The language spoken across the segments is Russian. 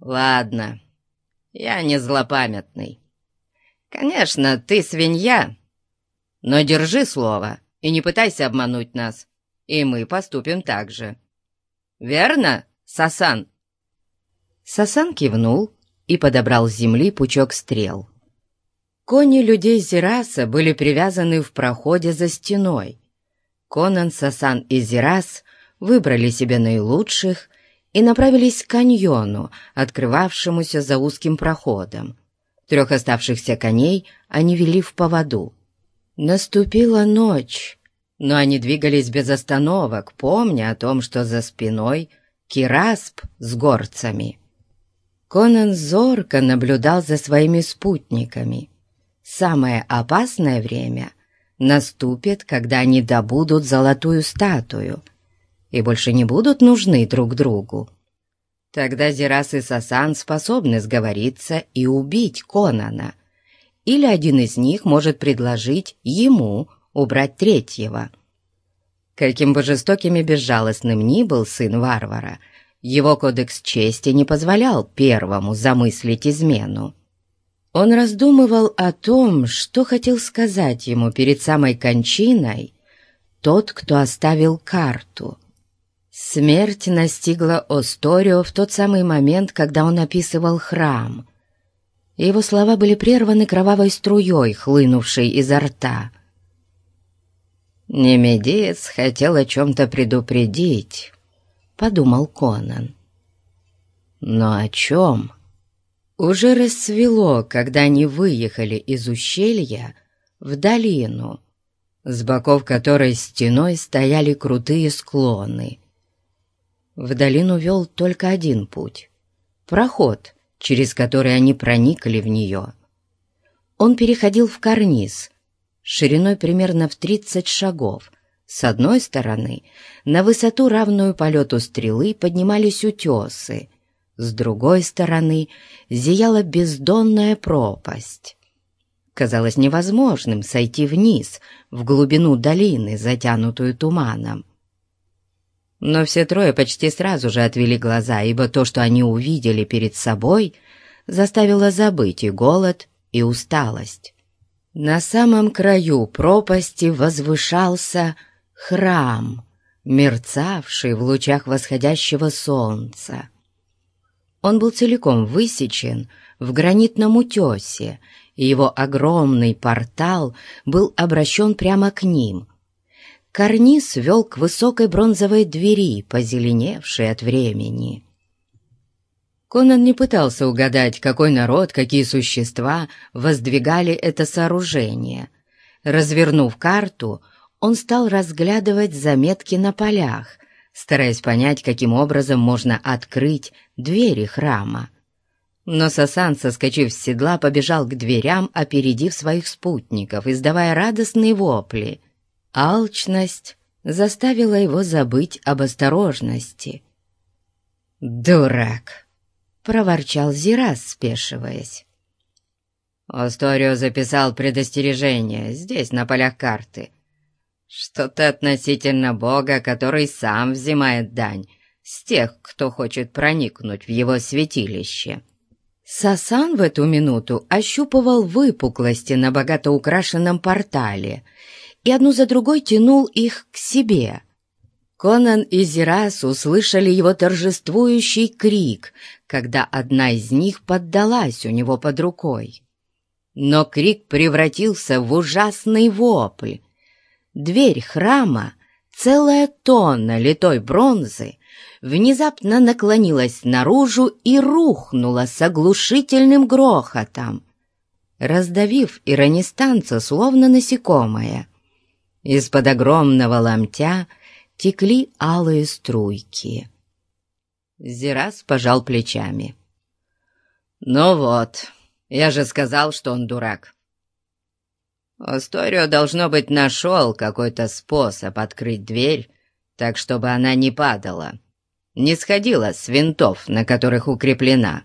Ладно, я не злопамятный. Конечно, ты свинья, но держи слово и не пытайся обмануть нас, и мы поступим так же. Верно, Сасан?» Сасан кивнул и подобрал с земли пучок стрел. Кони людей Зираса были привязаны в проходе за стеной. Конан, Сасан и Зирас выбрали себе наилучших и направились к каньону, открывавшемуся за узким проходом. 3 оставшихся коней они вели в поводу. Наступила ночь, но они двигались без остановок, помня о том, что за спиной Кирасп с горцами. Конан зорко наблюдал за своими спутниками. Самое опасное время наступит, когда они добудут золотую статую и больше не будут нужны друг другу. Тогда Зирас и Сасан способны сговориться и убить Конана, или один из них может предложить ему убрать третьего. Каким бы жестоким и безжалостным ни был сын варвара, его кодекс чести не позволял первому замыслить измену. Он раздумывал о том, что хотел сказать ему перед самой кончиной тот, кто оставил карту. Смерть настигла Осторио в тот самый момент, когда он описывал храм. Его слова были прерваны кровавой струей, хлынувшей изо рта. «Немедиец хотел о чем-то предупредить», — подумал Конан. «Но о чем?» Уже рассвело, когда они выехали из ущелья в долину, с боков которой стеной стояли крутые склоны. В долину вел только один путь — проход, через который они проникли в нее. Он переходил в карниз, шириной примерно в 30 шагов. С одной стороны, на высоту, равную полету стрелы, поднимались утесы, с другой стороны зияла бездонная пропасть. Казалось невозможным сойти вниз, в глубину долины, затянутую туманом. Но все трое почти сразу же отвели глаза, ибо то, что они увидели перед собой, заставило забыть и голод, и усталость. На самом краю пропасти возвышался храм, мерцавший в лучах восходящего солнца. Он был целиком высечен в гранитном утесе, и его огромный портал был обращен прямо к ним. Карниз вел к высокой бронзовой двери, позеленевшей от времени. Конан не пытался угадать, какой народ, какие существа воздвигали это сооружение. Развернув карту, он стал разглядывать заметки на полях, стараясь понять, каким образом можно открыть двери храма. Но Сасан, соскочив с седла, побежал к дверям, опередив своих спутников, издавая радостные вопли. Алчность заставила его забыть об осторожности. «Дурак!» — проворчал Зирас, спешиваясь. Осторио записал предостережение здесь, на полях карты. Что-то относительно Бога, который сам взимает дань с тех, кто хочет проникнуть в его святилище. Сасан в эту минуту ощупывал выпуклости на богато украшенном портале и одну за другой тянул их к себе. Конан и Зирас услышали его торжествующий крик, когда одна из них поддалась у него под рукой. Но крик превратился в ужасный вопль. Дверь храма, целая тонна литой бронзы, внезапно наклонилась наружу и рухнула с оглушительным грохотом, раздавив иронистанца, словно насекомое. Из-под огромного ломтя текли алые струйки. Зирас пожал плечами. «Ну вот, я же сказал, что он дурак. Осторио, должно быть, нашел какой-то способ открыть дверь, так, чтобы она не падала, не сходила с винтов, на которых укреплена.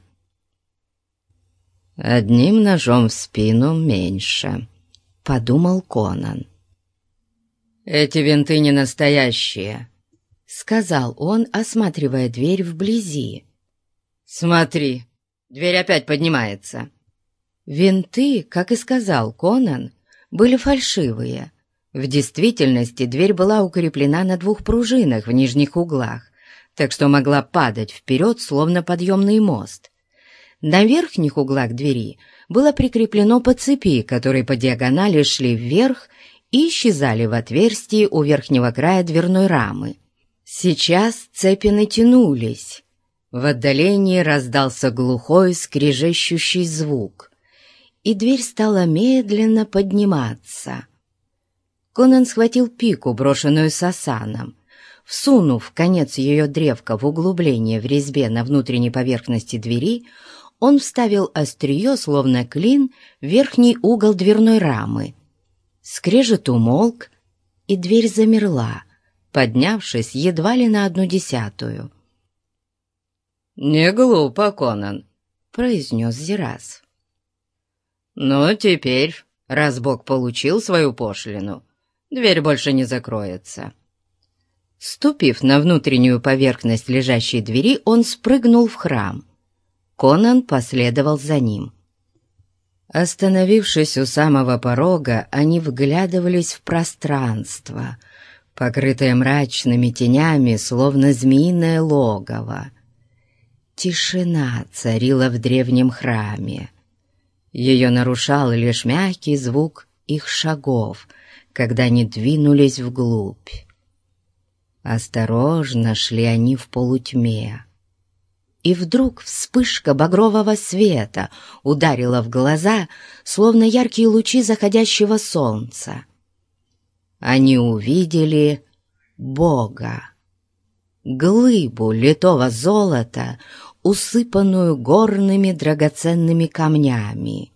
Одним ножом в спину меньше», — подумал Конан. «Эти винты не настоящие», — сказал он, осматривая дверь вблизи. «Смотри, дверь опять поднимается». Винты, как и сказал Конан, были фальшивые. В действительности дверь была укреплена на 2 пружинах в нижних углах, так что могла падать вперед, словно подъемный мост. На верхних углах двери было прикреплено по цепи, которые по диагонали шли вверх и исчезали в отверстии у верхнего края дверной рамы. Сейчас цепи натянулись. В отдалении раздался глухой скрежещущий звук, и дверь стала медленно подниматься. Конан схватил пику, брошенную Сасаном. Всунув конец ее древка в углубление в резьбе на внутренней поверхности двери, он вставил острие, словно клин, в верхний угол дверной рамы. Скрежет умолк, и дверь замерла, поднявшись едва ли на 1/10. «Не глупо, Конан», — произнес Зирас. «Ну, теперь, раз Бог получил свою пошлину, дверь больше не закроется». Ступив на внутреннюю поверхность лежащей двери, он спрыгнул в храм. Конан последовал за ним. Остановившись у самого порога, они вглядывались в пространство, покрытое мрачными тенями, словно змеиное логово. Тишина царила в древнем храме. Ее нарушал лишь мягкий звук их шагов, когда они двинулись вглубь. Осторожно шли они в полутьме. И вдруг вспышка багрового света ударила в глаза, словно яркие лучи заходящего солнца. Они увидели Бога, глыбу литого золота, усыпанную горными драгоценными камнями.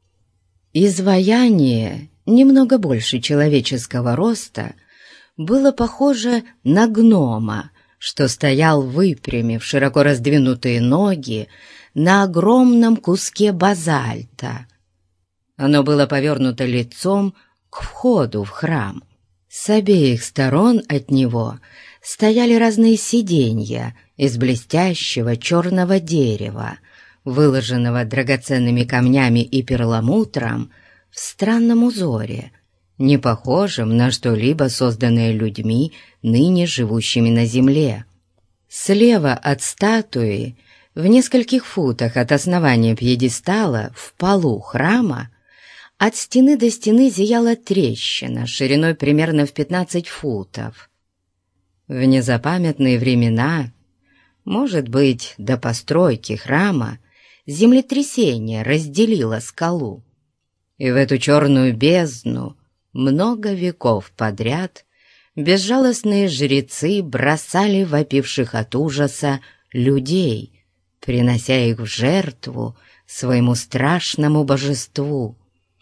Изваяние, немного больше человеческого роста, было похоже на гнома, что стоял, выпрямив широко раздвинутые ноги, на огромном куске базальта. Оно было повернуто лицом к входу в храм. С обеих сторон от него стояли разные сиденья из блестящего черного дерева, выложенного драгоценными камнями и перламутром в странном узоре, не похожим на что-либо, созданное людьми, ныне живущими на земле. Слева от статуи, в нескольких футах от основания пьедестала, в полу храма, от стены до стены зияла трещина шириной примерно в 15 футов. В незапамятные времена, может быть, до постройки храма, землетрясение разделило скалу, и в эту черную бездну много веков подряд безжалостные жрецы бросали вопивших от ужаса людей, принося их в жертву своему страшному божеству.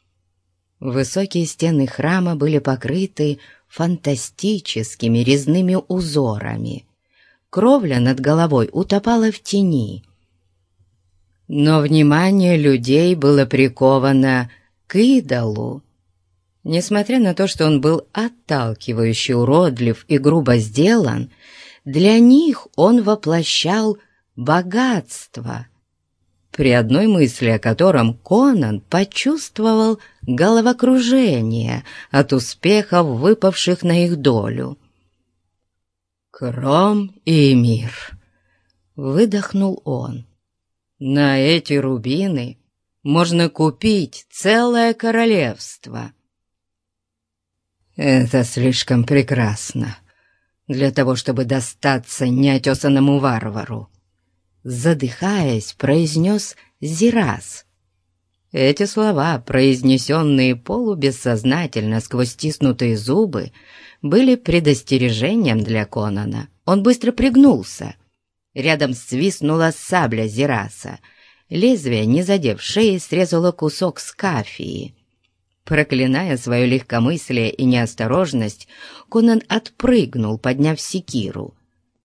Высокие стены храма были покрыты фантастическими резными узорами. Кровля над головой утопала в тени. Но внимание людей было приковано к идолу. Несмотря на то, что он был отталкивающе уродлив и грубо сделан, для них он воплощал богатство, при одной мысли о котором Конан почувствовал головокружение от успехов, выпавших на их долю. «Кром и мир!» — выдохнул он. «На эти рубины можно купить целое королевство». «Это слишком прекрасно для того, чтобы достаться неотесанному варвару», — задыхаясь, произнес Зирас. Эти слова, произнесенные полубессознательно сквозь стиснутые зубы, были предостережением для Конана. Он быстро пригнулся. Рядом свистнула сабля Зираса. Лезвие, не задев шеи, срезало кусок скафии. Проклиная свое легкомыслие и неосторожность, Конан отпрыгнул, подняв секиру.